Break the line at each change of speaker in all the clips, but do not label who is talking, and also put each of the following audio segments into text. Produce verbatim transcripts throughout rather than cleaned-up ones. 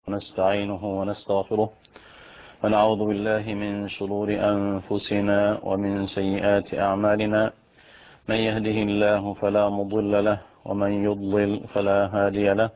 ونستعينه ونستغفره ونعوذ بالله من شرور أنفسنا ومن سيئات أعمالنا. من يهده الله فلا مضل له ومن يضلل فلا هادي له،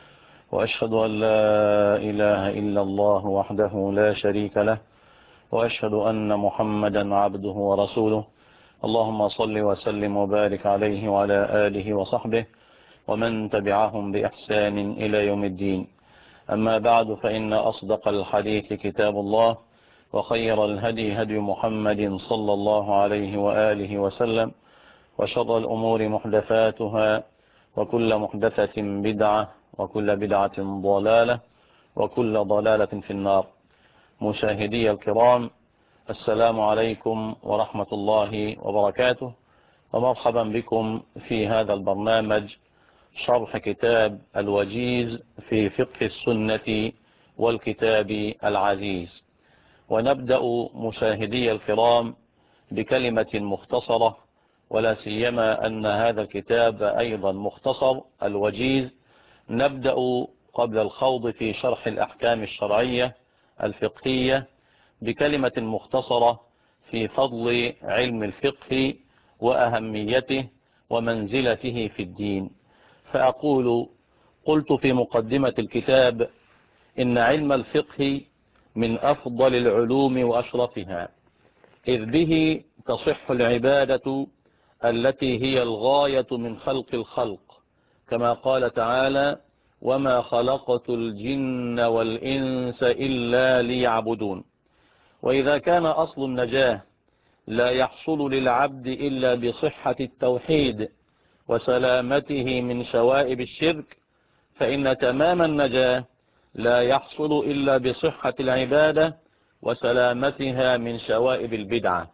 وأشهد أن لا إله إلا الله وحده لا شريك له، وأشهد أن محمدا عبده ورسوله. اللهم صل وسلم وبارك عليه وعلى آله وصحبه ومن تبعهم بإحسان إلى يوم الدين. أما بعد، فإن أصدق الحديث كتاب الله، وخير الهدي هدي محمد صلى الله عليه وآله وسلم، وشر الأمور محدثاتها، وكل محدثة بدعة، وكل بدعة ضلالة، وكل ضلالة في النار. مشاهدي الكرام، السلام عليكم ورحمة الله وبركاته، ومرحبا بكم في هذا البرنامج شرح كتاب الوجيز في فقه السنة والكتاب العزيز. ونبدأ مشاهدي الكرام بكلمة مختصرة، ولا سيما أن هذا الكتاب أيضا مختصر الوجيز. نبدأ قبل الخوض في شرح الأحكام الشرعية الفقهية بكلمة مختصرة في فضل علم الفقه وأهميته ومنزلته في الدين. فأقول: قلت في مقدمة الكتاب إن علم الفقه من أفضل العلوم وأشرفها، إذ به تصح العبادة التي هي الغاية من خلق الخلق، كما قال تعالى: وما خلقت الجن والإنس إلا ليعبدون. وإذا كان أصل النجاة لا يحصل للعبد إلا بصحة التوحيد وسلامته من شوائب الشرك، فإن تمام النجاة لا يحصل إلا بصحة العبادة وسلامتها من شوائب البدعة.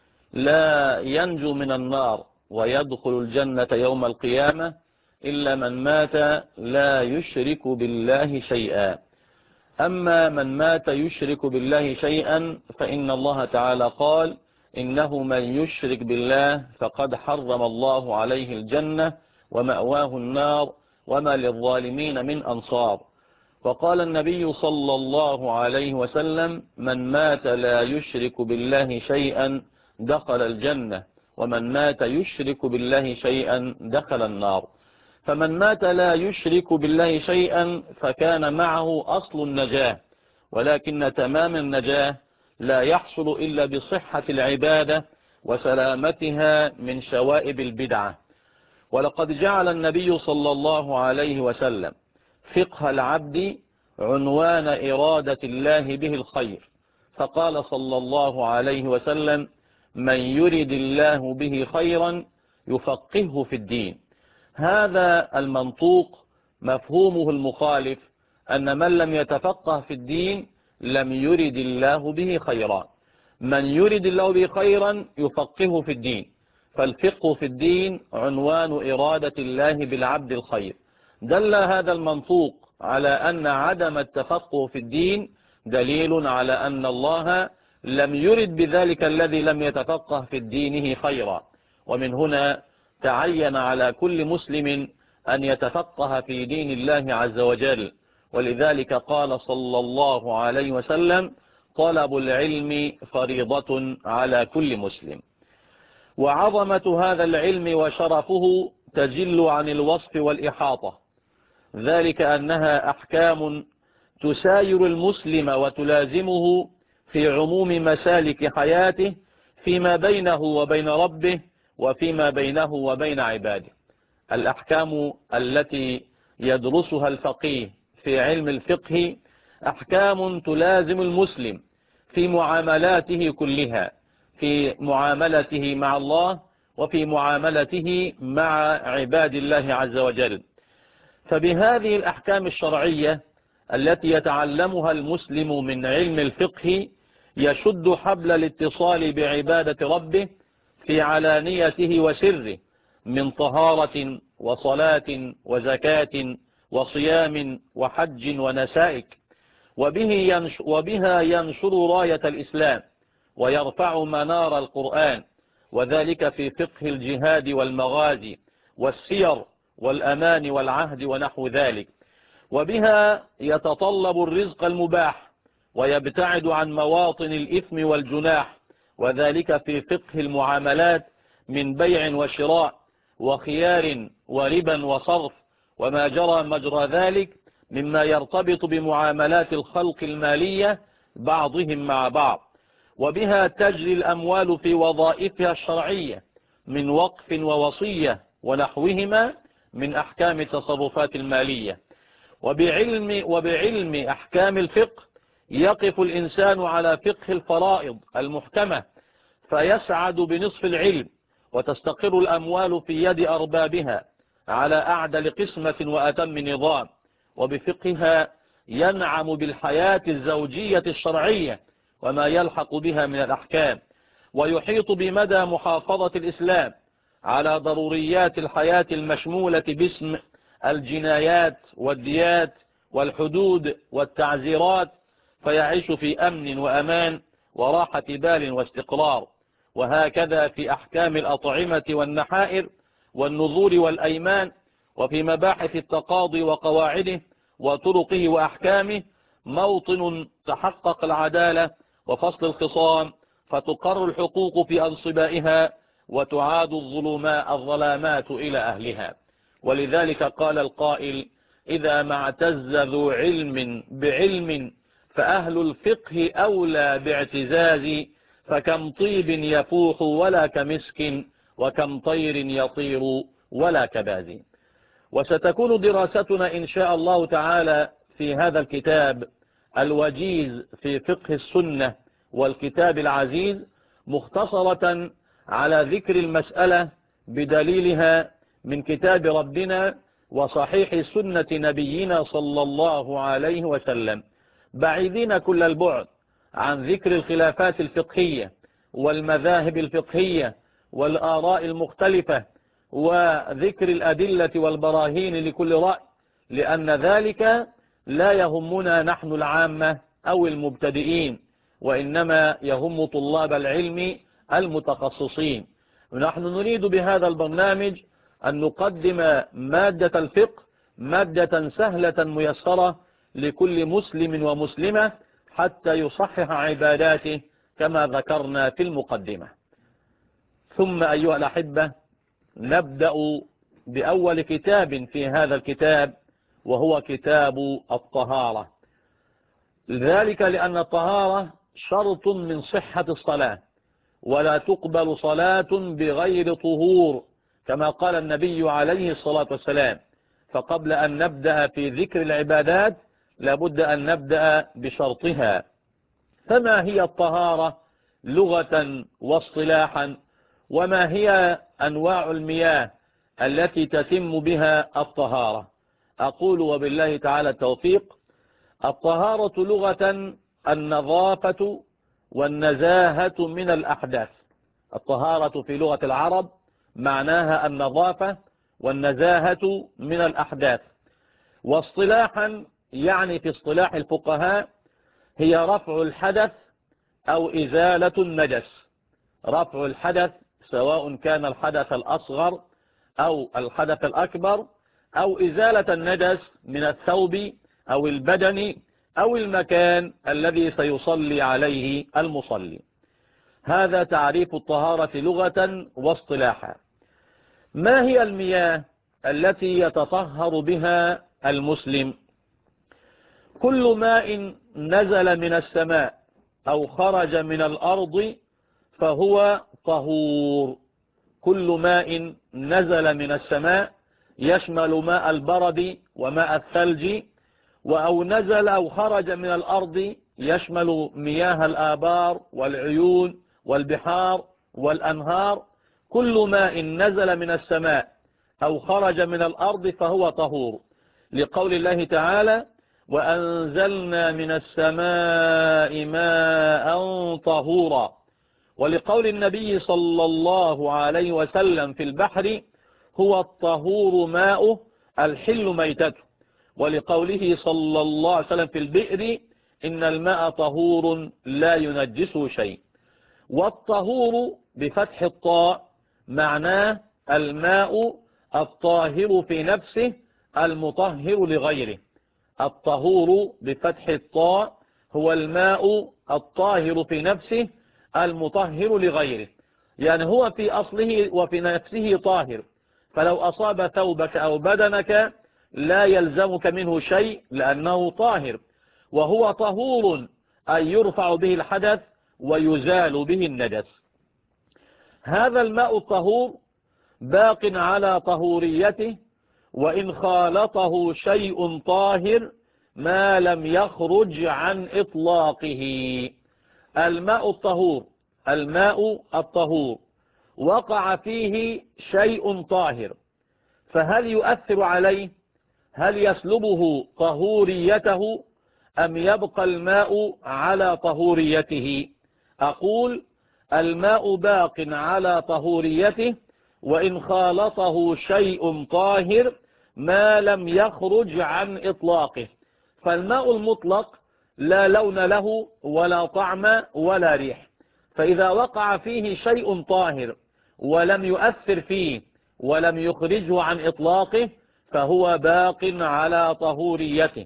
لا ينجو من النار ويدخل الجنة يوم القيامة إلا من مات لا يشرك بالله شيئا. أما من مات يشرك بالله شيئا فإن الله تعالى قال: إنه من يشرك بالله فقد حرم الله عليه الجنة ومأواه النار وما للظالمين من أنصار. وقال النبي صلى الله عليه وسلم: من مات لا يشرك بالله شيئا دخل الجنة، ومن مات يشرك بالله شيئا دخل النار. فمن مات لا يشرك بالله شيئا فكان معه أصل النجاة، ولكن تمام النجاة لا يحصل إلا بصحة العبادة وسلامتها من شوائب البدعة. ولقد جعل النبي صلى الله عليه وسلم فقه العبد عنوان إرادة الله به الخير، فقال صلى الله عليه وسلم: من يرد الله به خيرا يفقهه في الدين. هذا المنطوق مفهومه المخالف أن من لم يتفقه في الدين لم يرد الله به خيرا. من يرد الله به خيرا يفقهه في الدين، فالفقه في الدين عنوان إرادة الله بالعبد الخير. دل هذا المنطوق على أن عدم التفقه في الدين دليل على أن الله لم يرد بذلك الذي لم يتفقه في دينه خيرا. ومن هنا تعين على كل مسلم أن يتفقه في دين الله عز وجل، ولذلك قال صلى الله عليه وسلم: طلب العلم فريضة على كل مسلم. وعظمة هذا العلم وشرفه تجل عن الوصف والإحاطة، ذلك أنها أحكام تساير المسلم وتلازمه في عموم مسالك حياته، فيما بينه وبين ربه وفيما بينه وبين عباده. الأحكام التي يدرسها الفقيه في علم الفقه أحكام تلازم المسلم في معاملاته كلها، في معاملته مع الله وفي معاملته مع عباد الله عز وجل. فبهذه الأحكام الشرعية التي يتعلمها المسلم من علم الفقه يشد حبل الاتصال بعبادة ربه في علانيته وسره، من طهارة وصلاة وزكاة وصيام وحج ونسائك، وبه ينش وبها ينشر راية الإسلام ويرفع منار القرآن، وذلك في فقه الجهاد والمغازي والسير والأمان والعهد ونحو ذلك. وبها يتطلب الرزق المباح ويبتعد عن مواطن الإثم والجناح، وذلك في فقه المعاملات من بيع وشراء وخيار وربا وصرف وما جرى مجرى ذلك مما يرتبط بمعاملات الخلق المالية بعضهم مع بعض. وبها تجري الأموال في وظائفها الشرعية من وقف ووصية ونحوهما من أحكام التصرفات المالية. وبعلم, وبعلم أحكام الفقه يقف الإنسان على فقه الفرائض المحكمة فيسعد بنصف العلم، وتستقر الأموال في يد أربابها على أعدل قسمة وأتم نظام. وبفقهها ينعم بالحياة الزوجية الشرعية وما يلحق بها من الأحكام، ويحيط بمدى محافظة الإسلام على ضروريات الحياة المشمولة باسم الجنايات والديات والحدود والتعزيرات، فيعيش في أمن وأمان وراحة بال واستقرار. وهكذا في أحكام الأطعمة والنحائر والنذور والأيمان، وفي مباحث التقاضي وقواعده وطرقه وأحكامه موطن تحقق العدالة وفصل الخصام، فتقر الحقوق في أنصبائها وتعاد الظلماء الظلامات إلى أهلها. ولذلك قال القائل: إذا ما اعتز ذو علم بعلم فأهل الفقه أولى باعتزاز، فكم طيب يفوح ولا كمسك، وكم طير يطير ولا كباز. وستكون دراستنا إن شاء الله تعالى في هذا الكتاب الوجيز في فقه السنة والكتاب العزيز مختصرة على ذكر المسألة بدليلها من كتاب ربنا وصحيح سنة نبينا صلى الله عليه وسلم، بعيدين كل البعد عن ذكر الخلافات الفقهية والمذاهب الفقهية والآراء المختلفة وذكر الأدلة والبراهين لكل رأي، لأن ذلك لا يهمنا نحن العامة أو المبتدئين، وإنما يهم طلاب العلم المتخصصين. ونحن نريد بهذا البرنامج أن نقدم مادة الفقه مادة سهلة ميسرة لكل مسلم ومسلمة حتى يصحح عباداته كما ذكرنا في المقدمة. ثم أيها الأحبة، نبدأ بأول كتاب في هذا الكتاب وهو كتاب الطهارة، ذلك لأن الطهارة شرط من صحة الصلاة، ولا تقبل صلاة بغير طهور كما قال النبي عليه الصلاة والسلام. فقبل أن نبدأ في ذكر العبادات لابد أن نبدأ بشرطها. فما هي الطهارة لغة واصطلاحا؟ وما هي أنواع المياه التي تتم بها الطهارة؟ أقول وبالله تعالى التوفيق: الطهارة لغة النظافة والنزاهة من الأحداث. الطهارة في لغة العرب معناها النظافة والنزاهة من الأحداث. واصطلاحا يعني في اصطلاح الفقهاء هي رفع الحدث أو إزالة النجس. رفع الحدث سواء كان الحدث الأصغر أو الحدث الأكبر، أو إزالة النجس من الثوب أو البدن أو المكان الذي سيصلي عليه المصلي. هذا تعريف الطهارة لغة واصطلاحا. ما هي المياه التي يتطهر بها المسلم؟ كل ماء نزل من السماء أو خرج من الأرض فهو طهور. كل ماء نزل من السماء يشمل ماء البرد وماء الثلج، أو نزل أو خرج من الأرض يشمل مياه الآبار والعيون والبحار والأنهار. كل ماء نزل من السماء أو خرج من الأرض فهو طهور، لقول الله تعالى: وأنزلنا من السماء ماء طهورا. ولقول النبي صلى الله عليه وسلم في البحر: هو الطهور ماؤه الحل ميتته. ولقوله صلى الله عليه وسلم في البئر: إن الماء طهور لا ينجسه شيء. والطهور بفتح الطاء معناه الماء الطاهر في نفسه المطهر لغيره. الطهور بفتح الطاء هو الماء الطاهر في نفسه المطهر لغيره، يعني هو في أصله وفي نفسه طاهر، فلو أصاب ثوبك أو بدنك لا يلزمك منه شيء لأنه طاهر، وهو طهور أي يرفع به الحدث ويزال به النجس. هذا الماء الطهور باق على طهوريته وإن خالطه شيء طاهر ما لم يخرج عن إطلاقه. الماء الطهور الماء الطهور وقع فيه شيء طاهر، فهل يؤثر عليه؟ هل يسلبه طهوريته أم يبقى الماء على طهوريته؟ أقول الماء باق على طهوريته وإن خالطه شيء طاهر ما لم يخرج عن إطلاقه. فالماء المطلق لا لون له ولا طعم ولا ريح، فإذا وقع فيه شيء طاهر ولم يؤثر فيه ولم يخرجه عن إطلاقه فهو باق على طهوريته،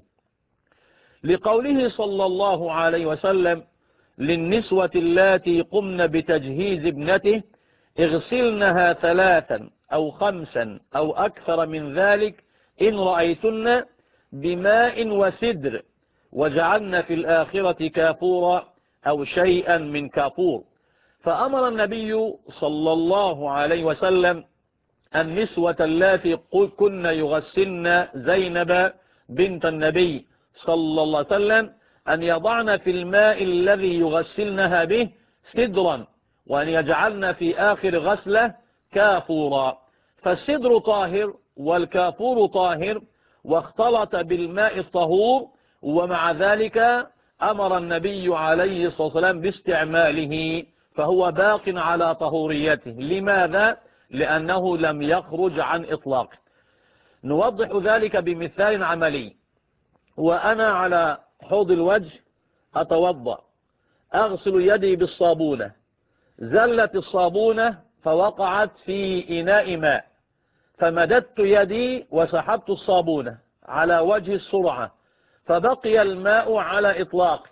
لقوله صلى الله عليه وسلم للنسوة اللاتي قمن بتجهيز ابنته اغسلنها ثلاثا أو خمسا أو أكثر من ذلك إن رأيتن بماء وسدر وجعلن في الآخرة كافورا أو شيئا من كافور. فأمر النبي صلى الله عليه وسلم النسوة اللاتي كن يغسلن زينب بنت النبي صلى الله عليه وسلم أن يضعن في الماء الذي يغسلنها به سدرا وأن يجعلن في آخر غسلة كافورا. فالسدر طاهر والكافور طاهر واختلط بالماء الطهور، ومع ذلك أمر النبي عليه الصلاة والسلام باستعماله، فهو باق على طهوريته. لماذا؟ لأنه لم يخرج عن إطلاقه. نوضح ذلك بمثال عملي. وأنا على حوض الوجه أتوضأ، أغسل يدي بالصابونة، زلت الصابونة فوقعت في إناء ماء، فمددت يدي وسحبت الصابونة على وجه السرعة فبقي الماء على إطلاق،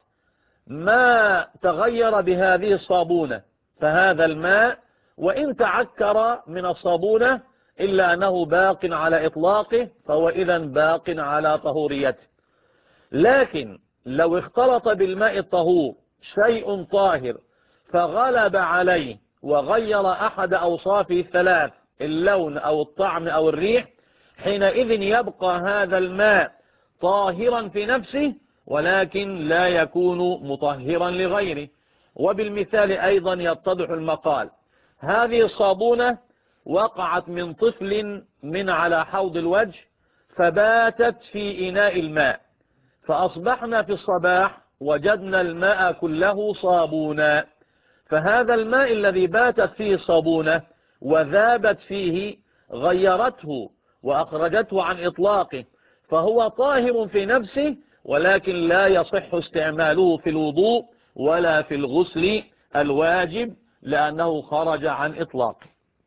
ما تغير بهذه الصابونة، فهذا الماء وإن تعكر من الصابونة إلا أنه باق على إطلاقه، فهو إذن باق على طهوريته. لكن لو اختلط بالماء الطهور شيء طاهر فغلب عليه وغير أحد أوصافه الثلاث، اللون أو الطعم أو الريح، حينئذ يبقى هذا الماء طاهرا في نفسه ولكن لا يكون مطهرا لغيره. وبالمثال أيضا يتضح المقال. هذه الصابونة وقعت من طفل من على حوض الوجه فباتت في إناء الماء، فأصبحنا في الصباح وجدنا الماء كله صابونا، فهذا الماء الذي باتت فيه الصابونة وذابت فيه غيرته وأخرجته عن إطلاقه، فهو طاهر في نفسه ولكن لا يصح استعماله في الوضوء ولا في الغسل الواجب لأنه خرج عن إطلاقه.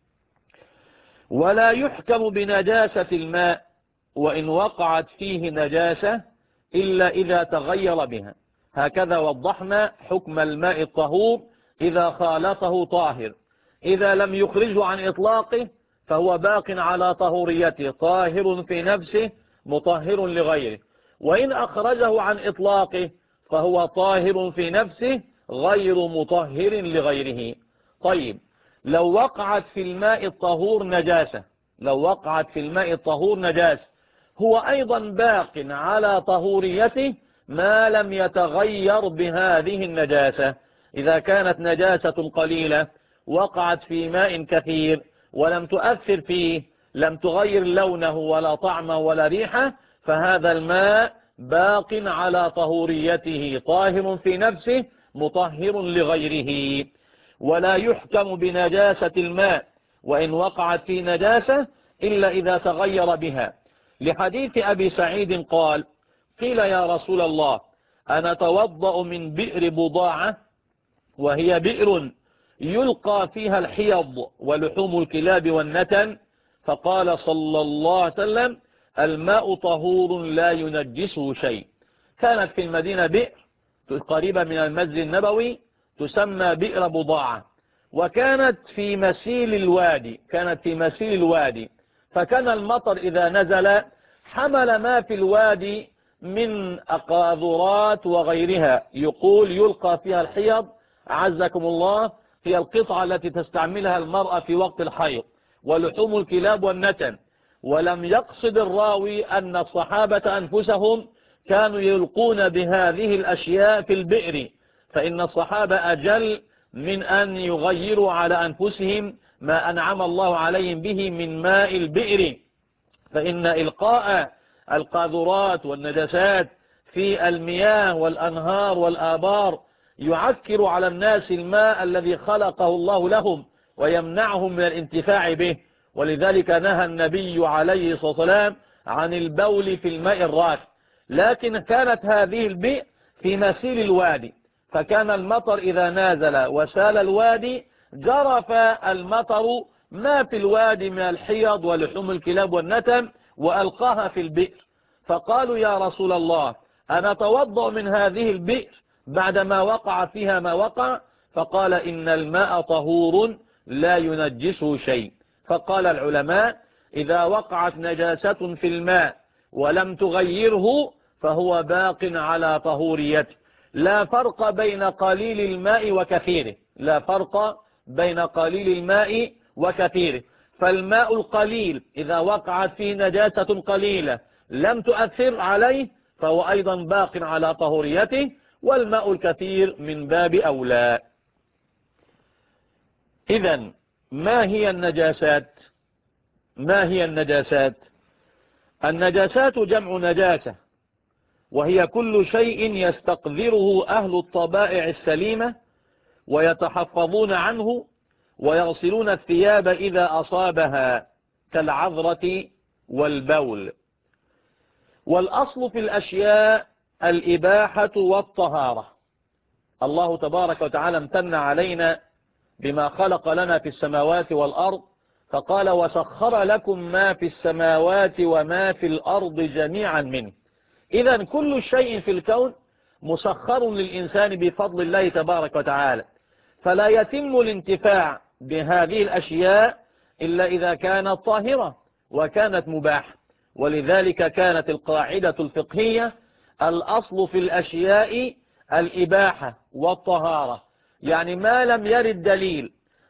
ولا يحكم بنجاسة الماء وإن وقعت فيه نجاسة إلا إذا تغير بها. هكذا وضحنا حكم الماء الطهور إذا خالطه طاهر، إذا لم يخرجه عن إطلاقه فهو باق على طهوريته، طاهر في نفسه مطهر لغيره، وإن أخرجه عن إطلاقه فهو طاهر في نفسه غير مطهر لغيره. طيب، لو وقعت في الماء الطهور نجاسة لو وقعت في الماء الطهور نجاسة هو أيضا باق على طهوريته ما لم يتغير بهذه النجاسة. إذا كانت نجاسة قليلة وقعت في ماء كثير ولم تؤثر فيه، لم تغير لونه ولا طعمه ولا ريحه، فهذا الماء باق على طهوريته، طاهر في نفسه مطهر لغيره. ولا يحكم بنجاسة الماء وإن وقعت في نجاسة إلا إذا تغير بها، لحديث أبي سعيد قال: قيل يا رسول الله أنا توضأ من بئر بضاعة وهي بئر يلقى فيها الحيض ولحوم الكلاب والنتن، فقال صلى الله عليه وسلم: الماء طهور لا ينجسه شيء. كانت في المدينة بئر قريبة من المسجد النبوي تسمى بئر بضاعة، وكانت في مسيل الوادي كانت في مسيل الوادي فكان المطر إذا نزل حمل ما في الوادي من أقاذرات وغيرها، يقول يلقى فيها الحيض عزكم الله، هي القطعة التي تستعملها المرأة في وقت الحيض، ولحوم الكلاب والنتن. ولم يقصد الراوي أن الصحابة أنفسهم كانوا يلقون بهذه الأشياء في البئر، فإن الصحابة أجل من أن يغيروا على أنفسهم ما أنعم الله عليهم به من ماء البئر، فإن إلقاء القاذورات والنجاسات في المياه والأنهار والآبار يعكر على الناس الماء الذي خلقه الله لهم ويمنعهم من الانتفاع به. ولذلك نهى النبي عليه الصلاة والسلام عن البول في الماء الراكد. لكن كانت هذه البئر في مسيل الوادي، فكان المطر إذا نازل وسال الوادي جرف المطر ما في الوادي من الحيض ولحوم الكلاب والنتن وألقاها في البئر. فقالوا يا رسول الله أنا أتوضأ من هذه البئر بعدما وقع فيها ما وقع؟ فقال إن الماء طهور لا ينجسه شيء. فقال العلماء إذا وقعت نجاسة في الماء ولم تغيره فهو باق على طهوريته، لا فرق بين قليل الماء وكثيره لا فرق بين قليل الماء وكثيره فالماء القليل إذا وقعت فيه نجاسة قليلة لم تؤثر عليه فهو أيضا باق على طهوريته، والماء الكثير من باب أولى. إذن ما هي النجاسات؟ ما هي النجاسات؟ النجاسات جمع نجاسة، وهي كل شيء يستقذره أهل الطبائع السليمة ويتحفظون عنه ويغسلون الثياب إذا أصابها كالعذرة والبول. والأصل في الأشياء الإباحة والطهارة. الله تبارك وتعالى امتن علينا بما خلق لنا في السماوات والأرض، فقال وسخر لكم ما في السماوات وما في الأرض جميعا منه. إذن كل شيء في الكون مسخر للإنسان بفضل الله تبارك وتعالى، فلا يتم الانتفاع بهذه الأشياء إلا إذا كانت طاهرة وكانت مباحة. ولذلك كانت القاعدة الفقهية الأصل في الأشياء الإباحة والطهارة، يعني ما لم يرد دليل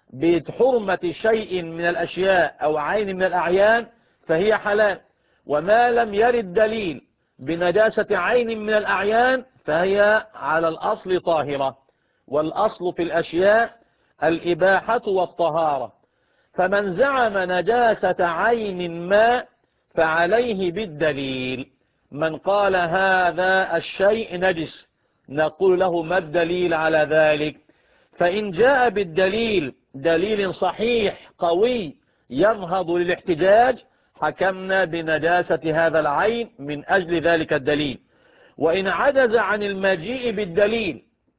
بحرمة شيء من الأشياء أو عين من الأعيان فهي حلال، وما لم يرد دليل بنجاسة عين من الأعيان فهي على الأصل طاهرة. والأصل في الأشياء الإباحة والطهارة، فمن زعم نجاسة عين ما فعليه بالدليل. من قال هذا الشيء نجس نقول له ما الدليل على ذلك؟ فإن جاء بالدليل دليل صحيح قوي ينهض للاحتجاج حكمنا بنجاسة هذا العين من أجل ذلك الدليل. وإن عجز عن المجيء بالدليل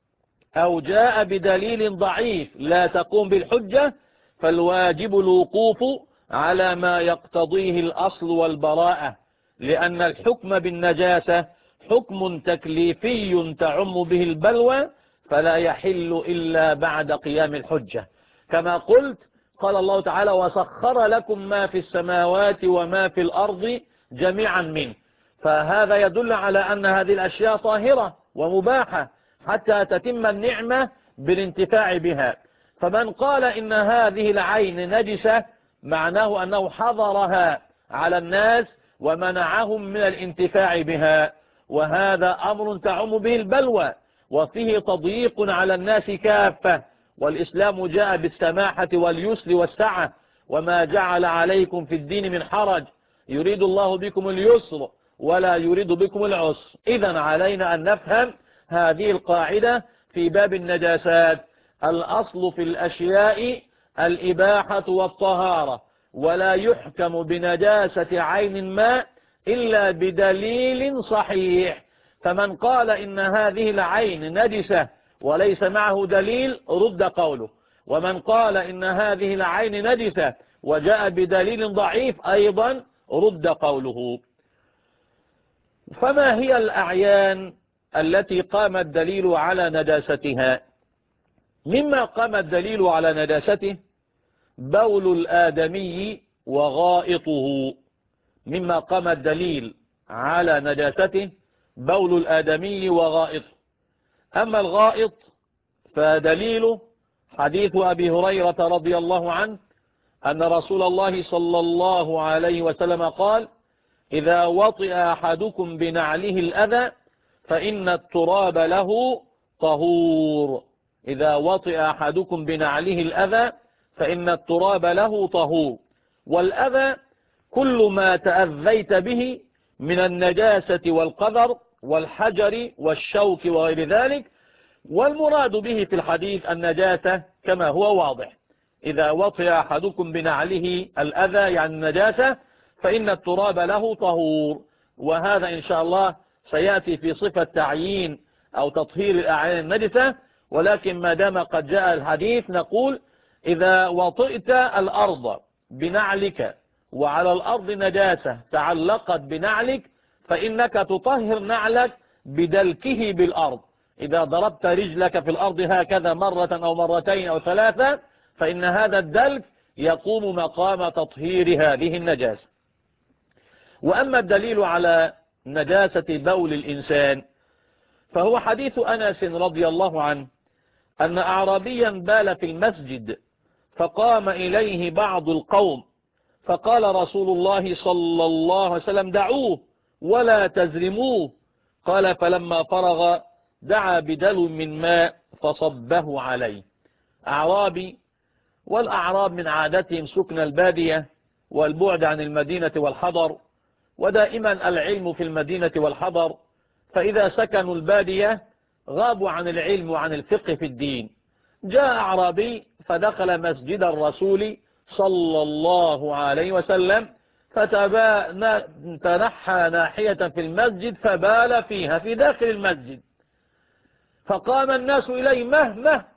أو جاء بدليل ضعيف لا تقوم بالحجة فالواجب الوقوف على ما يقتضيه الأصل والبراءة، لأن الحكم بالنجاسة حكم تكليفي تعم به البلوى فلا يحل إلا بعد قيام الحجة. كما قلت قال الله تعالى وسخر لكم ما في السماوات وما في الأرض جميعا منه، فهذا يدل على أن هذه الأشياء طاهرة ومباحة حتى تتم النعمة بالانتفاع بها. فمن قال إن هذه العين نجسة معناه أنه حظرها على الناس ومنعهم من الانتفاع بها، وهذا أمر تعم به البلوى وفيه تضييق على الناس كافة. والإسلام جاء بالسماحة واليسر والسعة، وما جعل عليكم في الدين من حرج يريد الله بكم اليسر ولا يريد بكم العسر. إذن علينا أن نفهم هذه القاعدة في باب النجاسات. الأصل في الأشياء الإباحة والطهارة، ولا يحكم بنجاسة عين ما إلا بدليل صحيح. فمن قال إن هذه العين نجسة وليس معه دليل رد قوله، ومن قال إن هذه العين نجسة وجاء بدليل ضعيف أيضا رد قوله. فما هي الأعيان التي قام الدليل على نجاستها؟ مما قام الدليل على نجاسته بول الآدمي وغائطه. مما قام الدليل على نجاسته بول الآدمي وغائطه. أما الغائط فدليله حديث أبي هريرة رضي الله عنه أن رسول الله صلى الله عليه وسلم قال: إذا وطئ أحدكم بنعله الأذى فإن التراب له طهور. إذا وطئ أحدكم بنعله الأذى فإن التراب له طهور. والأذى كل ما تأذيت به من النجاسة والقذر والحجر والشوك وغير ذلك، والمراد به في الحديث النجاسة كما هو واضح. إذا وطئ أحدكم بنعله الأذى يعني النجاسة فإن التراب له طهور. وهذا إن شاء الله سيأتي في صفة تعيين أو تطهير الأعيان النجسة، ولكن ما دام قد جاء الحديث نقول: إذا وطئت الأرض بنعلك وعلى الأرض نجاسة تعلقت بنعلك فإنك تطهر نعلك بدلكه بالأرض. إذا ضربت رجلك في الأرض هكذا مرة أو مرتين أو ثلاثة فإن هذا الدلك يقوم مقام تطهير هذه النجاسة. وأما الدليل على نجاسة بول الإنسان فهو حديث أنس رضي الله عنه أن أعرابيا بال في المسجد فقام إليه بعض القوم فقال رسول الله صلى الله عليه وسلم: دعوه ولا تزرموه. قال: فلما فرغ دعا بدلو من ماء فصبه عليه. أعرابي، والأعراب من عادتهم سكن البادية والبعد عن المدينة والحضر، ودائما العلم في المدينة والحضر، فإذا سكنوا البادية غابوا عن العلم وعن الفقه في الدين. جاء أعرابي فدخل مسجد الرسول صلى الله عليه وسلم فتنحى ناحية في المسجد فبال فيها في داخل المسجد، فقام الناس إليه: مه مه.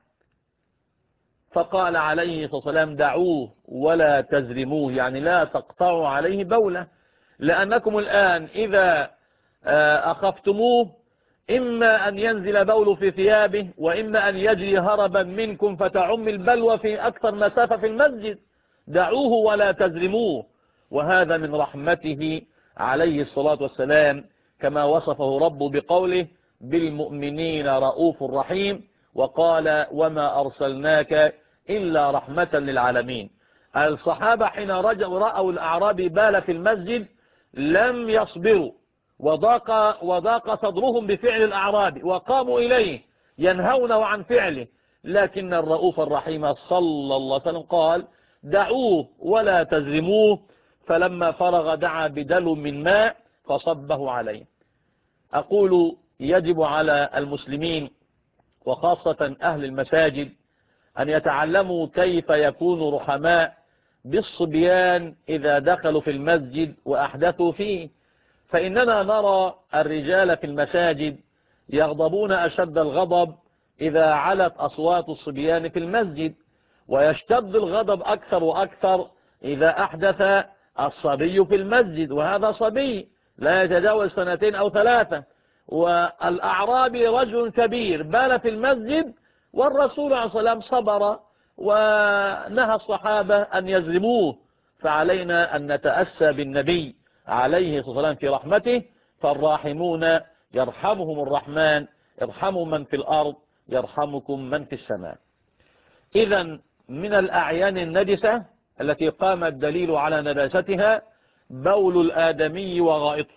فقال عليه الصلاة والسلام: دعوه ولا تزرموه، يعني لا تقطعوا عليه بوله، لأنكم الآن إذا أخفتموه إما أن ينزل بول في ثيابه وإما أن يجري هربا منكم فتعم البلوى في أكثر مسافة في المسجد. دعوه ولا تزرموه. وهذا من رحمته عليه الصلاة والسلام، كما وصفه ربه بقوله: بالمؤمنين رؤوف رحيم، وقال: وما أرسلناك إلا رحمة للعالمين. الصحابة حين رجعوا رأوا الأعرابي بال في المسجد لم يصبروا، وضاق, وضاق صدرهم بفعل الأعرابي وقاموا إليه ينهونه عن فعله، لكن الرؤوف الرحيم صلى الله عليه وسلم قال: دعوه ولا تزرموه. فلما فرغ دعا بدلو من ماء فصبه عليه. أقول: يجب على المسلمين وخاصة أهل المساجد أن يتعلموا كيف يكونوا رحماء بالصبيان إذا دخلوا في المسجد وأحدثوا فيه. فإننا نرى الرجال في المساجد يغضبون أشد الغضب إذا علت أصوات الصبيان في المسجد، ويشتد الغضب أكثر وأكثر إذا أحدث الصبي في المسجد، وهذا صبي لا يتجاوز سنتين أو ثلاثة. والأعرابي رجل كبير بال في المسجد، والرسول عليه الصلاة والسلام صبر ونهى الصحابة أن يزرموه. فعلينا أن نتأسى بالنبي عليه الصلاة والسلام في رحمته، فالراحمون يرحمهم الرحمن، ارحموا من في الأرض يرحمكم من في السماء. إذن من الأعيان النجسة التي قام الدليل على نجاستها بول الآدمي وغائطه،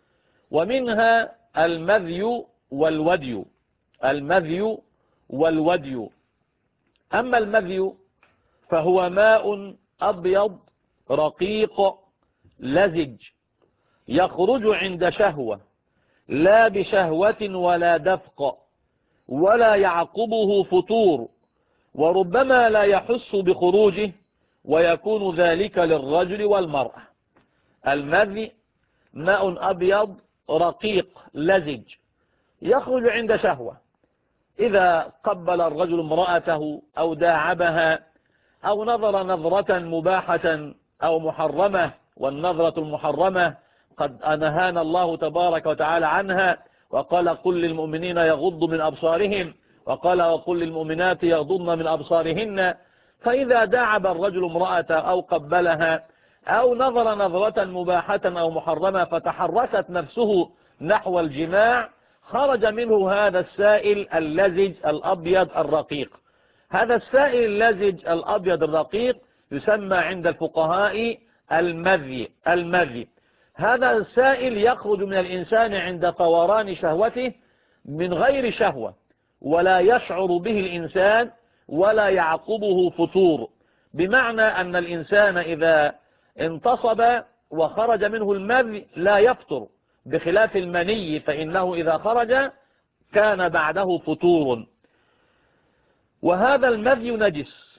ومنها المذي والودي. المذي والودي. أما المذي فهو ماء أبيض رقيق لزج يخرج عند شهوة، لا بشهوة ولا دفق، ولا يعقبه فطور، وربما لا يحس بخروجه، ويكون ذلك للرجل والمرأة. المذي ماء أبيض رقيق لزج يخرج عند شهوة، إذا قبل الرجل امرأته أو داعبها أو نظر نظرة مباحة أو محرمة، والنظرة المحرمة قد أنهانا الله تبارك وتعالى عنها، وقال قل للمؤمنين يغضوا من أبصارهم، وقال وقل للمؤمنات يغضضن من أبصارهن. فإذا داعب الرجل امرأة أو قبلها أو نظر نظرة مباحة أو محرمة فتحركت نفسه نحو الجماع، خرج منه هذا السائل اللزج الأبيض الرقيق. هذا السائل اللزج الأبيض الرقيق يسمى عند الفقهاء المذي. المذي هذا السائل يخرج من الإنسان عند طوران شهوته من غير شهوة، ولا يشعر به الإنسان ولا يعقبه فطور، بمعنى أن الإنسان إذا انتصب وخرج منه المذي لا يفطر، بخلاف المني فإنه إذا خرج كان بعده فطور. وهذا المذي نجس،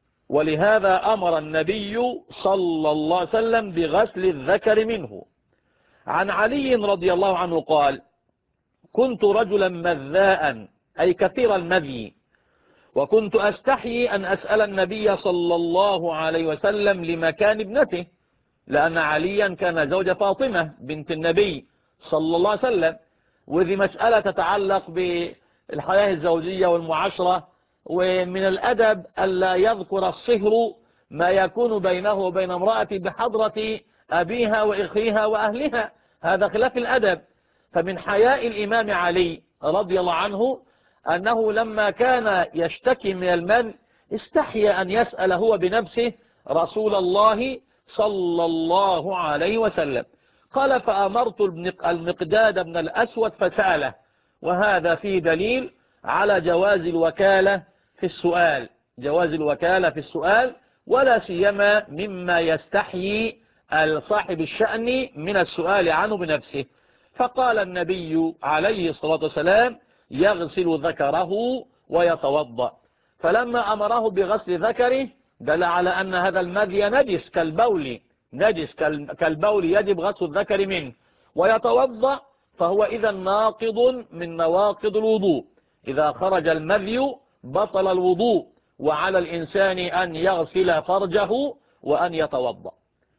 ولهذا أمر النبي صلى الله عليه وسلم بغسل الذكر منه. عن علي رضي الله عنه قال: كنت رجلا مذاء، أي كثير المذي، وكنت أستحيي أن أسأل النبي صلى الله عليه وسلم لمكان ابنته، لأن عليا كان زوج فاطمة بنت النبي صلى الله عليه وسلم، وذي مسألة تتعلق بالحياة الزوجية والمعاشرة، ومن الأدب ألا يذكر الصهر ما يكون بينه وبين امرأته بحضرة أبيها وإخيها وأهلها، هذا خلاف الأدب. فمن حياء الإمام علي رضي الله عنه أنه لما كان يشتكي من المن استحي أن يسأل هو بنفسه رسول الله صلى الله عليه وسلم. قال: فأمرت المقداد بن الأسود فسأله. وهذا فيه دليل على جواز الوكالة في السؤال، جواز الوكالة في السؤال، ولا سيما مما يستحيي صاحب الشأن من السؤال عنه بنفسه. فقال النبي عليه الصلاة والسلام: يغسل ذكره ويتوضأ. فلما أمره بغسل ذكره دل على أن هذا المذي نجس كالبول، نجس كالبول يجب غسل الذكر منه. ويتوضأ فهو إذا ناقض من نواقض الوضوء، إذا خرج المذي بطل الوضوء، وعلى الإنسان أن يغسل فرجه وأن يتوضأ.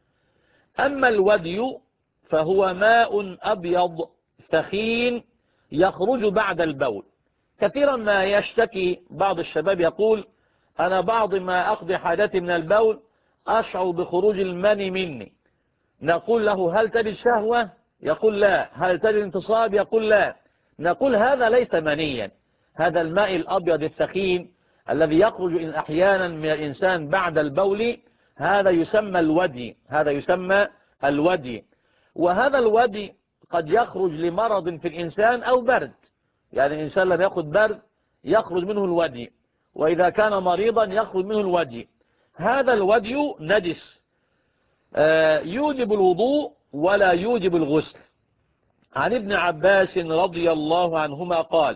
أما الودي فهو ماء أبيض ثخين يخرج بعد البول. كثيرا ما يشتكي بعض الشباب يقول: أنا بعض ما أقضي حاجتي من البول أشعر بخروج المني مني. نقول له: هل تجد شهوة؟ يقول لا. هل تجد انتصاب؟ يقول لا. نقول: هذا ليس منيا، هذا الماء الأبيض الثخين الذي يخرج أحيانا من الإنسان بعد البول، هذا يسمى الودي، هذا يسمى الودي. وهذا الودي قد يخرج لمرض في الإنسان أو برد، يعني الإنسان لما يأخذ برد يخرج منه الودي، وإذا كان مريضا يخرج منه الودي. هذا الودي نجس يوجب الوضوء ولا يوجب الغسل. عن ابن عباس رضي الله عنهما قال: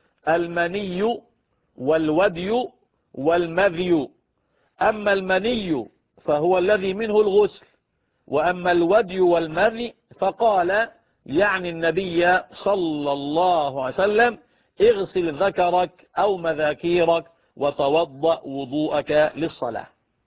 المني والودي والمذي، أما المني فهو الذي منه الغسل، وأما الودي والمذي فقال يعني النبي صلى الله عليه وسلم: اغسل ذكرك أو مذاكيرك وتوضأ وضوءك للصلاة.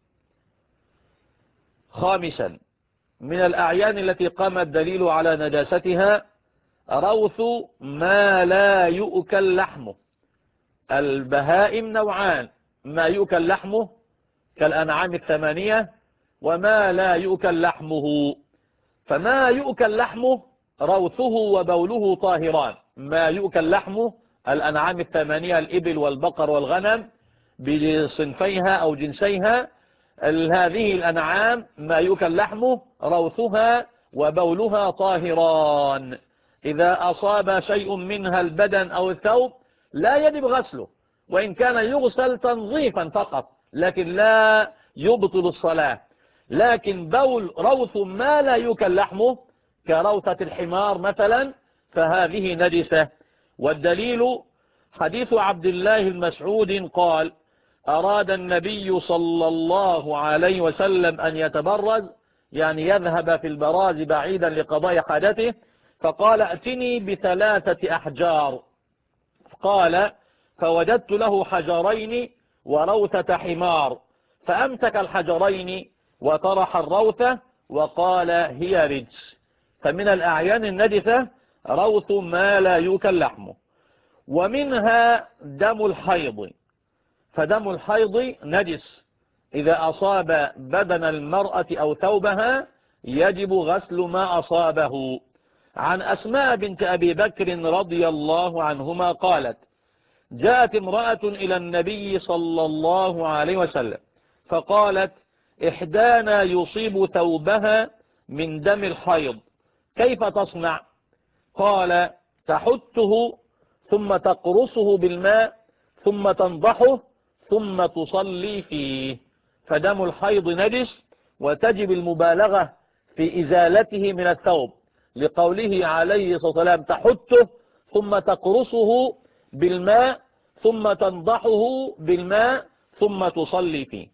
خامسا، من الأعيان التي قام الدليل على نجاستها روث ما لا يؤكل لحمه. البهائم نوعان: ما يؤكل لحمه كالأنعام الثمانية، وما لا يؤكل لحمه. فما يؤكل لحمه روثه وبوله طاهران. ما يؤكل لحمه الأنعام الثمانية، الإبل والبقر والغنم بصنفيها أو جنسيها، هذه الأنعام ما يؤكل لحمه روثها وبولها طاهران. إذا أصاب شيء منها البدن أو الثوب لا يجب غسله، وإن كان يغسل تنظيفا فقط، لكن لا يبطل الصلاة. لكن بول روث ما لا يؤكل لحمه كروثة الحمار مثلا فهذه نجسة. والدليل حديث عبد الله المسعود قال: أراد النبي صلى الله عليه وسلم أن يتبرز، يعني يذهب في البراز بعيدا لقضاء حاجته، فقال: ائتني بثلاثة أحجار. قال: فوجدت له حجرين وروثة حمار، فأمسك الحجرين وطرح الروثة وقال: هي رجس. فمن الأعيان النجسة روث ما لا يؤكل لحمه. ومنها دم الحيض، فدم الحيض نجس، إذا أصاب بدن المرأة أو ثوبها يجب غسل ما أصابه. عن أسماء بنت أبي بكر رضي الله عنهما قالت: جاءت امرأة إلى النبي صلى الله عليه وسلم فقالت: إحدانا يصيب ثوبها من دم الحيض، كيف تصنع؟ قال: تحته ثم تقرصه بالماء ثم تنضحه ثم تصلي فيه. فدم الحيض نجس، وتجب المبالغة في إزالته من الثوب، لقوله عليه الصلاة والسلام: تحته ثم تقرصه بالماء ثم تنضحه بالماء ثم تصلي فيه.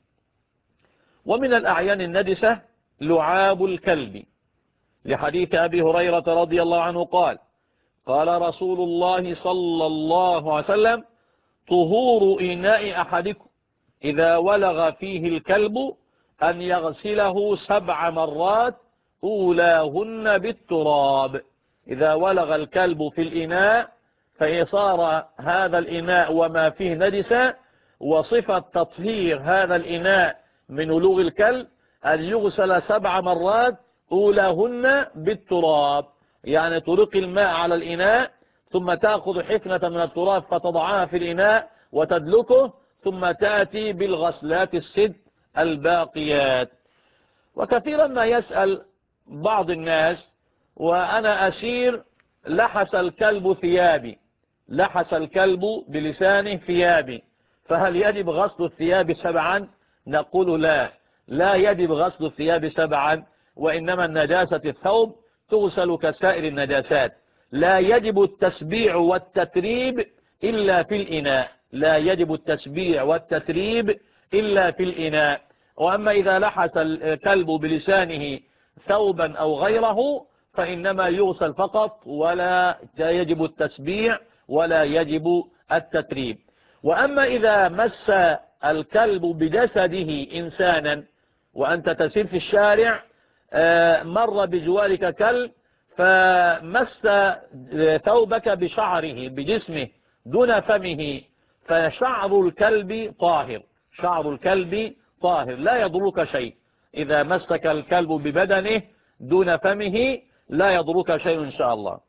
ومن الأعيان النجسة لعاب الكلب، لحديث أبي هريرة رضي الله عنه قال: قال رسول الله صلى الله عليه وسلم: طهور إناء أحدكم إذا ولغ فيه الكلب أن يغسله سبع مرات أولاهن بالتراب. إذا ولغ الكلب في الإناء فإصار هذا الإناء وما فيه نجسة، وصفة تطهير هذا الإناء من ولوغ الكلب أن يغسل سبع مرات أولاهن بالتراب، يعني تلقي الماء على الإناء ثم تأخذ حفنة من التراب فتضعها في الإناء وتدلكه، ثم تأتي بالغسلات الست الباقيات. وكثيرا ما يسأل بعض الناس وأنا أسير: لحس الكلب ثيابي، لحس الكلب بلسانه ثيابي، فهل يجب غسل الثياب سبعا؟ نقول لا، لا يجب غسل الثياب سبعا، وإنما النجاسة الثوب تغسل كسائر النجاسات. لا يجب التسبيع والتتريب إلا في الإناء، لا يجب التسبيع والتتريب إلا في الإناء. وأما إذا لحس الكلب بلسانه ثوبا أو غيره فإنما يغسل فقط، ولا يجب التسبيع ولا يجب التتريب. وأما إذا مس الكلب بجسده إنسانا، وأنت تسير في الشارع مر بجوارك كلب فمس ثوبك بشعره بجسمه دون فمه، فشعر الكلب طاهر، شعر الكلب طاهر لا يضرك شيء. إذا مسك الكلب ببدنه دون فمه لا يضرك شيء إن شاء الله.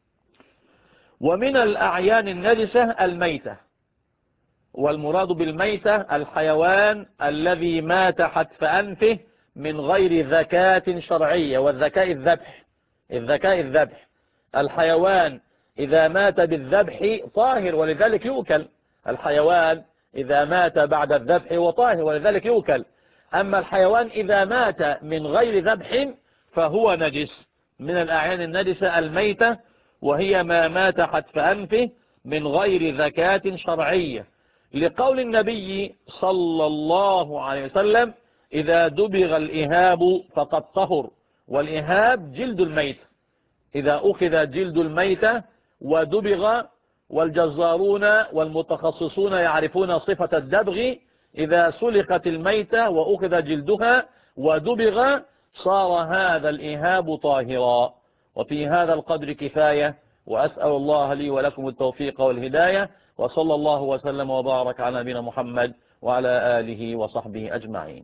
ومن الأعيان النجسة الميتة، والمراد بالميتة الحيوان الذي مات حتف أنفه من غير ذكاة شرعية، والذكاء الذبح، الذكاء الذبح. الحيوان إذا مات بالذبح طاهر ولذلك يؤكل، الحيوان إذا مات بعد الذبح هو طاهر ولذلك يؤكل. أما الحيوان إذا مات من غير ذبح فهو نجس. من الأعيان النجسة الميتة، وهي ما مات حتف أنفه من غير ذكاة شرعية، لقول النبي صلى الله عليه وسلم: إذا دبغ الإهاب فقد طهر. والإهاب جلد الميت، إذا أخذ جلد الميتة ودبغ، والجزارون والمتخصصون يعرفون صفة الدبغ، إذا سلقت الميتة وأخذ جلدها ودبغ صار هذا الإهاب طاهرا. وفي هذا القدر كفاية، وأسأل الله لي ولكم التوفيق والهداية، وصلى الله وسلم وبارك على نبينا محمد وعلى آله وصحبه أجمعين.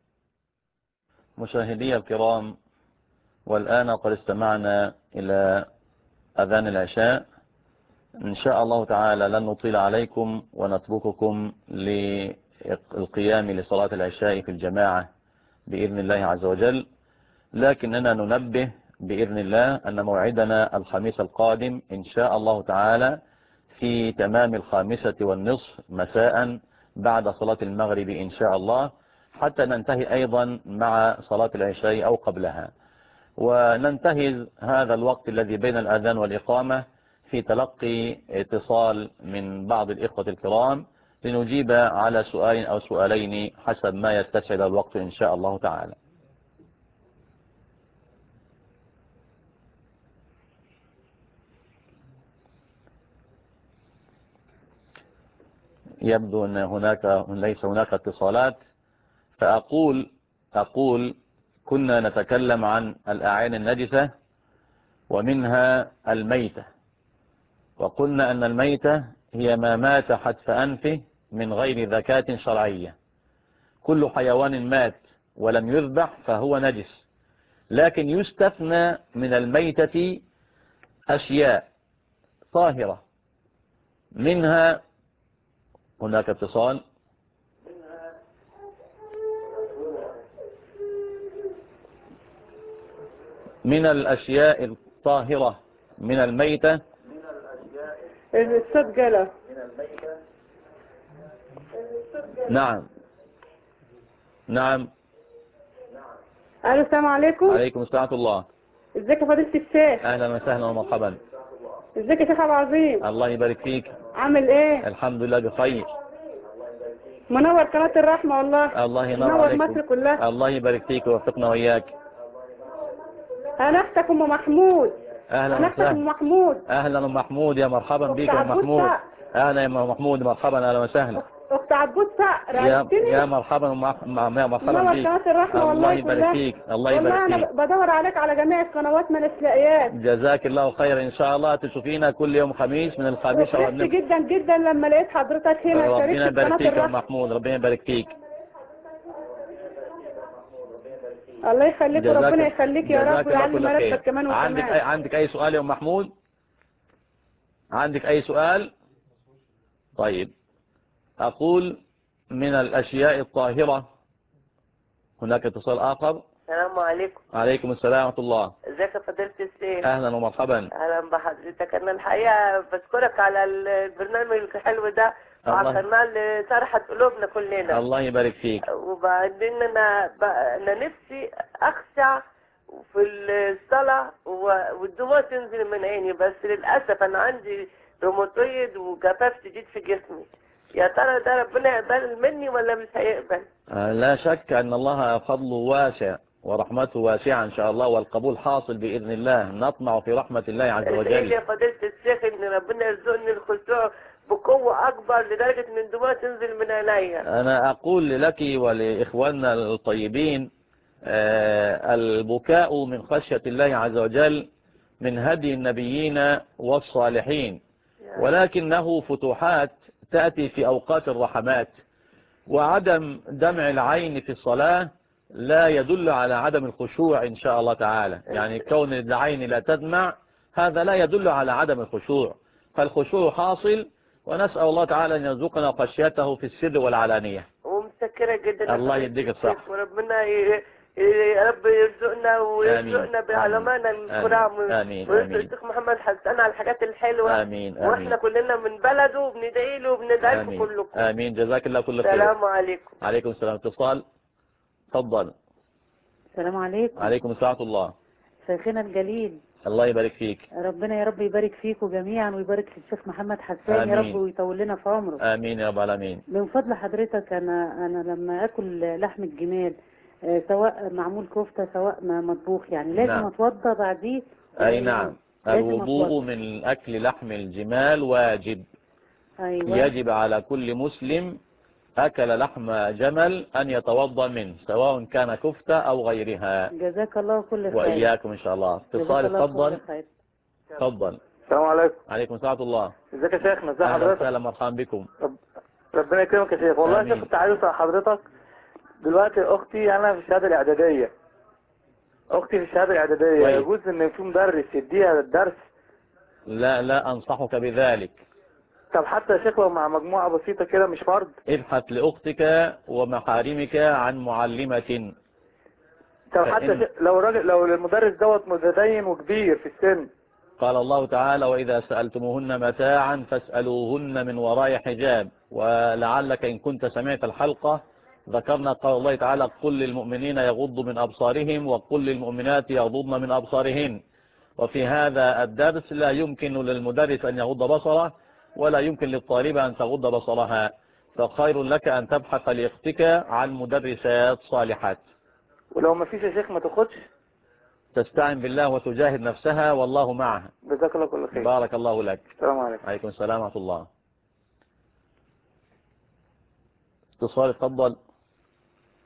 مشاهدي الكرام، والآن قد استمعنا إلى أذان العشاء. إن شاء الله تعالى لن نطيل عليكم ونترككم للقيام لصلاة العشاء في الجماعة بإذن الله عز وجل، لكننا ننبه بإذن الله أن موعدنا الخميس القادم إن شاء الله تعالى في تمام الخامسة والنصف مساء بعد صلاة المغرب إن شاء الله، حتى ننتهي أيضا مع صلاة العشاء أو قبلها، وننتهز هذا الوقت الذي بين الأذان والإقامة في تلقي اتصال من بعض الإخوة الكرام لنجيب على سؤال أو سؤالين حسب ما يتسع الوقت إن شاء الله تعالى. يبدو أن هناك ليس هناك اتصالات، فأقول أقول كنا نتكلم عن الأعيان النجسة ومنها الميتة. وقلنا أن الميتة هي ما مات حتف أنفه من غير ذكاة شرعية. كل حيوان مات ولم يذبح فهو نجس، لكن يستثنى من الميتة أشياء طاهرة، منها هناك اتصال من الأشياء الطاهرة من الميتة.
الصوت جلى.
نعم نعم.
الو السلام عليكم.
عليكم السلام ورحمة الله.
ازيك يا فضيلة الشيخ؟
أهلا وسهلا ومرحبا.
ازيك يا شيخ عبد العظيم؟
الله يبارك فيك.
عامل ايه؟
الحمد لله بخير.
منور قناة الرحمة والله.
الله ينور
منور
عليكم.
مصر كلها.
الله يبارك فيك ويوفقنا وإياك.
انا اختك ام محمود.
أهلا
انا اختك
وسهلا.
ام محمود.
أهلا أم محمود، يا مرحبا بك
اخت
يا أم
عبود
محمود.
صقر.
أهلا يا أم محمود، مرحبا، أهلا وسهلا.
اخت عبود صقر،
يا
عرفتني؟
يا مرحبا أم مح- يا مرحبا
منور
بك.
قناة الرحمة
الله
والله
يبارك
كلها.
فيك. الله
والله
يبارك
انا
فيك.
بدور عليك على جميع القنوات ما لاقياك.
جزاك الله خير. إن شاء الله تشوفينا كل يوم خميس من الخميس أو
وفرحت
من
جدا جدا لما لقيت حضرتك هنا
ربنا
شاركت في
يبارك
قناة
فيك يا أم
الرحمة.
محمود، ربنا يبارك فيك.
الله يخليك
جزاك
وربنا يخليك يا رب
جزاك الله
ويعلي
كل خير.
مرتبك كمان
عندك
وكمان.
أي عندك أي سؤال يا أم محمود؟ عندك أي سؤال؟ طيب، أقول من الأشياء الطاهرة. هناك اتصال آخر.
السلام عليكم.
عليكم السلام ورحمة الله.
ازيك يا فضيلة الشيخ؟
أهلا ومرحبا.
اهلا بحضرتك. انا الحقيقة بشكرك على البرنامج الحلو ده وعلى
الله
القناة اللي سرحت قلوبنا كلنا.
الله يبارك فيك.
وبعدين انا ب... انا نفسي اخشع في الصلاة و- والدموع تنزل من عيني، بس للأسف انا عندي روماتويد وجفاف شديد في جسمي. يا ترى ده ربنا يقبل مني ولا مش هيقبل؟
آه، لا شك أن الله فضله واسع ورحمته واسعة إن شاء الله، والقبول حاصل بإذن الله. نطمع في رحمة الله عز
ادعي لي
وجل.
يا فضيلة الشيخ ان ربنا يرزقني الخشوع بقوة اكبر لدرجة ان الدموع تنزل من عينيا.
أنا أقول لك ولإخواننا الطيبين، آه، البكاء من خشية الله عز وجل من هدي النبيين والصالحين، ولكنه فتوحات تأتي في أوقات الرحمات. وعدم دمع العين في الصلاة لا يدل على عدم الخشوع إن شاء الله تعالى. يعني كون العين لا تدمع هذا لا يدل على عدم الخشوع، فالخشوع حاصل، ونسأل الله تعالى أن يرزقنا خشيته في السر والعلانية.
ومسكرة جدا.
الله يديك الصح.
وربنا ي... يا رب يرزقنا ويرزقنا بعلمائنا الكرام،
آمين
ويرزق
آمين
الشيخ محمد حسن على الحاجات الحلوة.
آمين
واحنا
آمين
كلنا من بلده وبندعي له وبندعي لكم
آمين
كلكم.
آمين. جزاك الله كل خير.
السلام عليكم.
عليكم السلام. اتصال. تفضل.
السلام عليكم.
عليكم السلام ورحمة الله.
شيخنا الجليل،
الله يبارك فيك.
ربنا يا رب يبارك فيكم جميعا ويبارك في الشيخ محمد حسان يا رب
آمين.
ويطول لنا في عمره.
آمين يا رب العالمين.
من فضل حضرتك، انا انا لما اكل لحم الجمال آه، سواء معمول كفته سواء ما مطبوخ، يعني لازم
نعم.
اتوضى بعديه.
أي
يعني
نعم.
لازم
الوضوء
أتوضى.
من أكل لحم الجمال واجب.
ايوه.
يجب على كل مسلم أكل لحم جمل أن يتوضأ منه، سواء كان كفتة أو غيرها.
جزاك الله كل خير.
وإياكم إن شاء الله.
جزاك
اتصال.
الله
تفضل.
كل خير.
تفضل.
السلام عليكم.
عليكم السلام ورحمة الله.
ازيك يا شيخنا؟ ازي
أهلا
حضرتك؟
وسهلا، مرحبا بكم.
رب... ربنا يكرمك يا شيخ. والله يا
آمين.
شيخ كنت عايز اسال حضرتك دلوقتي، اختي انا في الشهاده الاعداديه اختي في الشهاده الاعداديه
طيب.
يجوز ان في مدرس يديها الدرس؟
لا لا أنصحك بذلك.
طب حتى يا شيخ لو مع مجموعه بسيطه كده مش فرض؟
ابحث لأختك ومحارمك عن معلمة.
طب حتى يا
فإن
شيخ لو الراجل لو المدرس دوت متدين وكبير في السن؟
قال الله تعالى: وإذا سألتموهن متاعا فاسألوهن من وراء حجاب. ولعلك إن كنت سمعت الحلقة ذكرنا قال الله تعالى: قل للمؤمنين يغضوا من أبصارهم وقل للمؤمنات يغضضن من أبصارهن. وفي هذا الدرس لا يمكن للمدرس أن يغض بصره، ولا يمكن للطالبة أن تغض بصرها، فخير لك أن تبحث لأختك عن مدرسات صالحات.
ولو ما فيش يا شيخ ما تاخدش؟
تستعين بالله وتجاهد نفسها والله معها.
جزاك الله كل خير.
بارك الله لك.
السلام عليكم.
عليكم السلام ورحمة الله. اتصال. تفضل.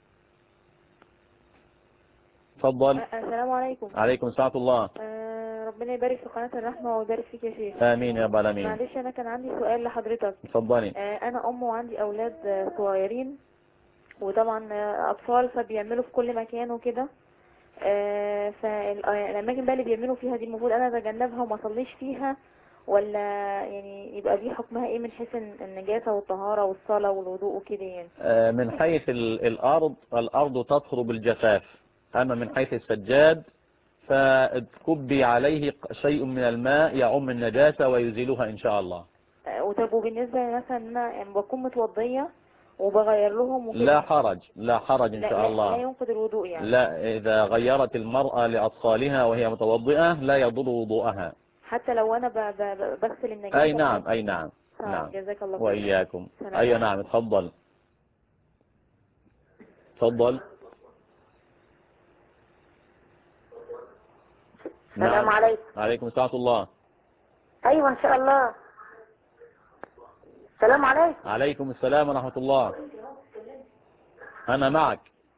تفضل.
السلام عليكم.
عليكم السلام ورحمة الله.
آه ربنا يبارك في قناة الرحمة ويبارك فيك يا شيخ.
آمين يا رب العالمين.
معلش أنا كان عندي سؤال لحضرتك.
اتفضلي.
آه، أنا أم وعندي أولاد آه، صغيرين، وطبعا آه، أطفال فبيعملوا في كل مكان وكده. آه، فالأماكن بقى اللي بيعملوا فيها دي المفروض أنا أتجنبها وما أصليش فيها، ولا يعني يبقى دي حكمها إيه من حيث النجاسة والطهارة والصلاة والوضوء وكده يعني؟
آه، من حيث ال- الأرض الأرض تطهر بالجفاف، أما من حيث السجاد فتكبي عليه شيء من الماء يعم النجاسة ويزيلها إن شاء الله.
آه، وطب وبالنسبة مثلا إن أنا يعني بكون متوضية وبغير لهم وكده؟
لا حرج، لا حرج إن
لا,
شاء
لا,
الله.
لا ينقض الوضوء يعني؟
لا، إذا غيرت المرأة لأطفالها وهي متوضئة لا يضر وضوءها.
حتى لو أنا ب- ب- بغسل النجاسة؟
أي نعم، أي نعم.
آه،
نعم.
جزاك الله خير.
وإياكم.
سلام
أي
عليكم.
نعم، اتفضل. اتفضل.
السلام
نعم.
عليكم.
عليكم السلام ورحمة الله.
ايوه ان شاء الله. السلام عليكم.
عليكم السلام ورحمة الله. أنا معك.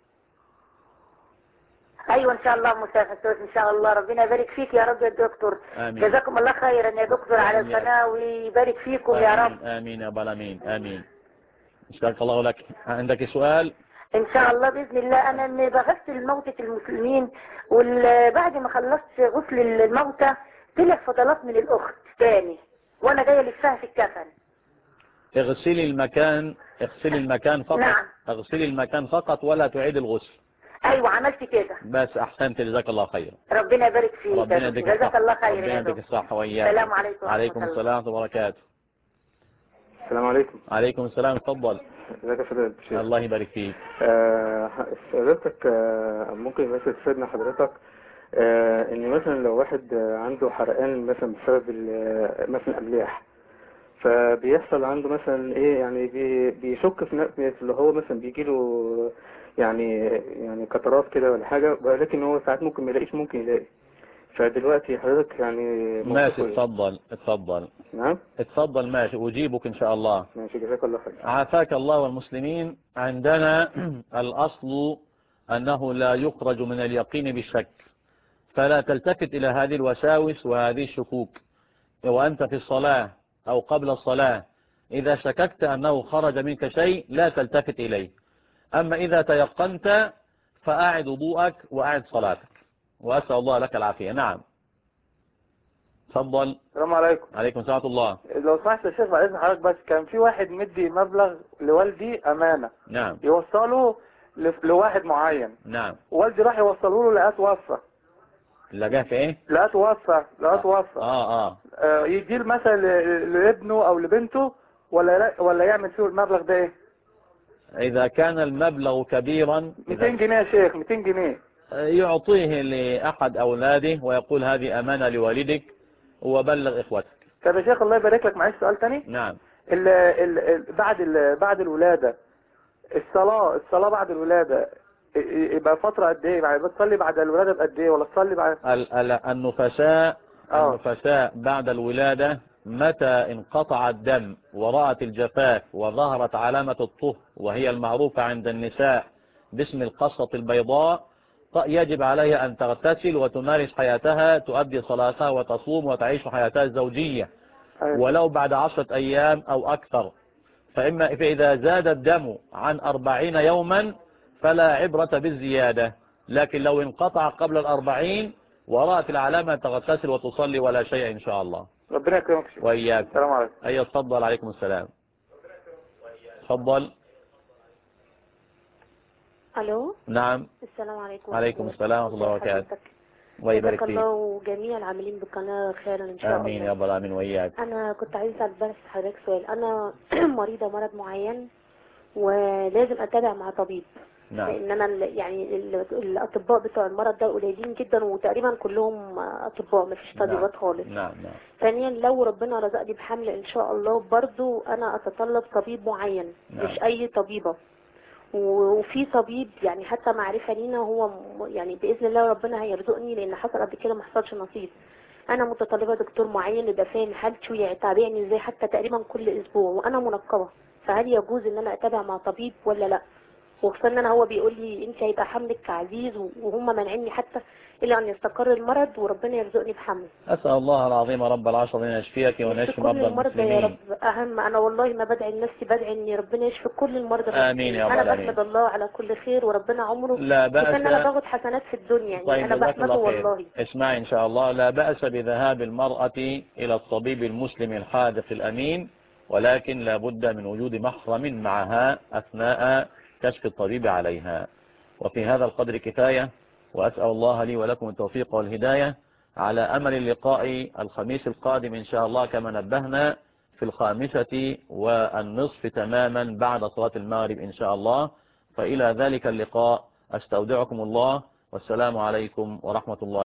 ايوه ان شاء الله مسافر ان شاء الله. ربنا يبارك فيك يا رب يا دكتور.
آمين.
جزاكم الله خيرا يا دكتور على
وإياك.
القناه ويبارك فيكم يا رب.
آمين آمين يا بالامين. آمين. شكرا الله لك. عندك سؤال؟
ان شاء الله باذن الله. انا إني بغسل موتى المسلمين، وبعد ما خلصت غسل الموتى طلع فضلات من الاخت تاني وانا جايه لفها في الكفن.
اغسلي المكان، اغسلي المكان فقط.
نعم.
اغسلي المكان فقط ولا تعيد الغسل.
ايوه عملت كده.
بس احسنت، جزاك الله خير.
ربنا يبارك فيك.
ربنا يديك
جزاك
الصحة.
الله خير
ربنا
يا
يديك
دكتور.
الصحة وإياك.
السلام عليكم.
عليكم
ورحمة الله.
السلام ورحمة الله وبركاته.
السلام عليكم.
عليكم السلام، اتفضل.
ازيك يا فضيلة الشيخ؟
الله يبارك فيك.
آه، حضرتك آه ممكن مثلا تفيدنا حضرتك آه ان مثلا لو واحد آه عنده حرقان مثلا بسبب ال- مثلا املاح، فبيحصل عنده مثلا ايه يعني بي بيشك في نفسه اللي هو مثلا بيجيله يعني يعني قطرات كده ولا حاجة، ولكن هو ساعات ممكن ما يلاقيش، ممكن يلاقي. فدلوقتي حضرتك يعني
ماشي،
موقفه ايه؟
اتفضل اتفضل.
نعم.
اتفضل ماشي، أجيبك إن شاء الله.
ماشي، جزاك الله خير.
عافاك الله والمسلمين. عندنا الأصل أنه لا يخرج من اليقين بالشك، فلا تلتفت إلى هذه الوساوس وهذه الشكوك وأنت في الصلاة أو قبل الصلاة. إذا شككت أنه خرج منك شيء لا تلتفت إليه. أما إذا تيقنت فأعد وضوءك وأعد صلاتك، وأسأل الله لك العافية. نعم، تفضل.
السلام عليكم.
عليكم السلام ورحمة الله.
لو سمحت يا شيخ بعد اذن حضرتك، بس كان في واحد مدي مبلغ لوالدي امانه
نعم
يوصله لف- لواحد معين،
نعم.
والدي راح يوصله له لقاه توفى.
لقاه في ايه؟
لقاه توفى لقاه توفى.
اه اه.
آه، يديه مثلا ل- لابنه او لبنته، ولا لا- ولا يعمل فيه المبلغ ده ايه؟
إذا كان المبلغ كبيرا
مئتين جنيه يا شيخ، مئتين جنيه.
يعطيه لأحد أولاده ويقول هذه أمانة لوالدك وبلغ إخوتك.
طب يا شيخ الله يبارك لك، معلش سؤال تاني.
نعم.
ال ال ال بعد ال بعد الولادة، الصلاة الصلاة بعد الولادة ي- ي- يبقى فترة قد ايه؟ يعني بتصلي بعد الولادة بقد ايه، ولا تصلي بعد؟
ال- ال- النفساء
اه
النفساء بعد الولادة متى انقطع الدم ورأت الجفاف وظهرت علامة الطهر وهي المعروفة عند النساء باسم القصة البيضاء، يجب عليها أن تغتسل وتمارس حياتها، تؤدي صلاتها وتصوم وتعيش حياتها الزوجية
أيوة.
ولو بعد عشرة أيام أو أكثر. فإما فإذا زاد الدم عن أربعين يوما فلا عبرة بالزيادة، لكن لو انقطع قبل الأربعين ورأت العلامة تغتسل وتصلي ولا شيء إن شاء الله.
ربنا يكرمك شيخ.
وإياك.
السلام عليكم.
أي تفضل. عليكم السلام. تفضل.
الو.
نعم.
السلام عليكم.
عليكم السلام ورحمة الله وبركاته. الله
جزاك
يبارك فيك.
الله وجميع العاملين بالقناة خيرا ان شاء الله.
آمين يا رب العالمين وإياك.
انا كنت عايزه اسال بس حضرتك سؤال. انا مريضه مرض معين ولازم اتابع مع طبيب،
نعم.
لان انا ال- يعني ال- الاطباء بتوع المرض ده قليلين جدا وتقريبا كلهم اطباء مفيش طبيبات خالص.
نعم نعم.
ثانيا لو ربنا رزقني بحمل ان شاء الله برضو انا اتطلب طبيب معين.
نعم.
مش اي طبيبه، وفي طبيب يعني حتى معرفة لينا هو م- يعني بإذن الله ربنا هيرزقني، لأن حصل قبل كده ما حصلش نصيب. أنا متطلبة دكتور معين يبقى فاهم حالتي ويتابعني ازاي حتى تقريبا كل أسبوع وأنا منقبة، فهل يجوز إن أنا أتابع مع طبيب ولا لأ؟
وخصوصا ان انا هو بيقول لي انت هيبقى حملك عزيز، وهم مانعيني حتى الا ان يستقر المرض وربنا يرزقني بحمل.
أسأل الله العظيم رب العرش أن يشفيك ويشفي
كل
مرضى
المرضى يا
المسلمين.
رب. اهم انا والله ما بدعي لنفسي، بدعي ان ربنا يشفي كل المرضى
آمين يا رب
انا
العالمين.
بحمد الله على كل خير وربنا عمره
لا بأس.
كفايه ان انا باخد حسنات في الدنيا يعني.
طيب
انا
جزاك
بحمده
الله خير.
والله.
اسمعي إن شاء الله، لا بأس بذهاب المرأة إلى الطبيب المسلم الحاذق الأمين، ولكن لا بد من وجود محرم معها أثناء كشف الطبيب عليها. وفي هذا القدر كفاية، وأسأل الله لي ولكم التوفيق والهداية، على أمل اللقاء الخميس القادم إن شاء الله كما نبهنا في الخامسة والنصف تماما بعد صلاة المغرب إن شاء الله. فإلى ذلك اللقاء أستودعكم الله، والسلام عليكم ورحمة الله